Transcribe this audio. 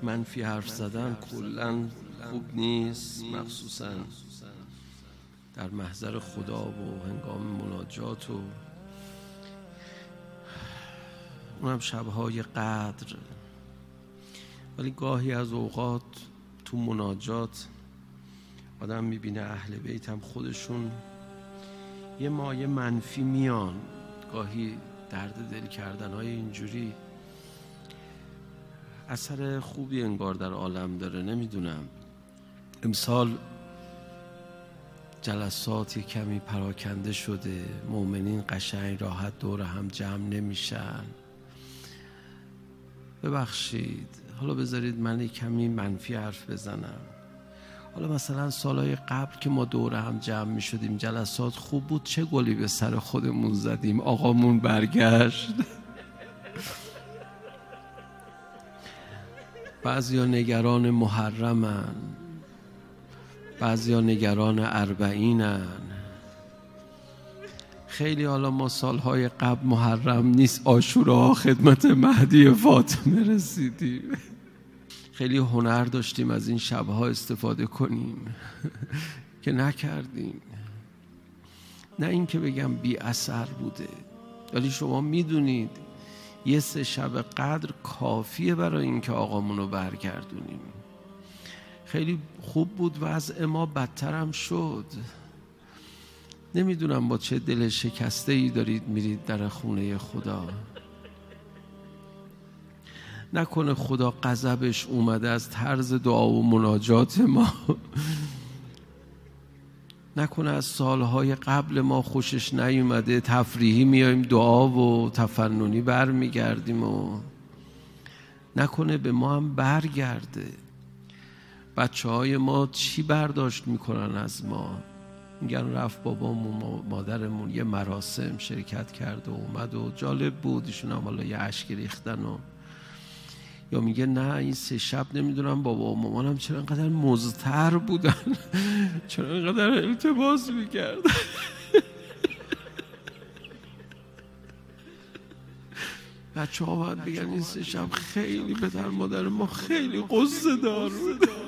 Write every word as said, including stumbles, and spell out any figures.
منفی حرف زدن کلاً خوب نیست، مخصوصاً در محضر خدا و هنگام مناجات و اونم شبهای قدر. ولی گاهی از اوقات تو مناجات آدم میبینه اهل بیت هم خودشون یه مایه منفی میان. گاهی درد دل کردن های اینجوری اثر خوبی انگار در عالم داره. نمیدونم، امسال جلسات کمی پراکنده شده، مؤمنین قشنگ راحت دور هم جمع نمیشن. ببخشید، حالا بذارید من کمی منفی حرف بزنم. حالا مثلا سالهای قبل که ما دور هم جمع می شدیم، جلسات خوب بود، چه گلی به سر خودمون زدیم، آقامون برگشت. بعضیا نگران محرمن، بعضیا نگران اربعینن. خیلی حالا ما سالهای قبل محرم نیست، عاشورا خدمت مهدی فاطمه رسیدیم. خیلی هنر داشتیم از این شبها استفاده کنیم که نکردیم. نه این که بگم بی اثر بوده، ولی شما میدونید یه سه شب قدر کافیه برای این که آقامون رو برگردونیم. خیلی خوب بود، وضع ما بدتر هم شد. نمیدونم با چه دل شکسته ای دارید میرید در خونه خدا. نکنه خدا غضبش اومده از طرز دعا و مناجات ما. نکنه از سالهای قبل ما خوشش نیومده، تفریحی میایم دعا و تفننی بر میگردیم و نکنه به ما هم برگرده. بچه های ما چی برداشت میکنن از ما؟ میگن رفت بابامون و مادرمون یه مراسم شرکت کرد و اومد و جالب بود، ایشون هم حالا یه اشک ریختن و یا میگه نه این سه شب نمیدونم بابا و مامانم چرا اینقدر مضطر بودن، چرا اینقدر التباس میکرد. بچه ها باید بگن این سه شب خیلی پدر مادر ما خیلی قصه دار بود.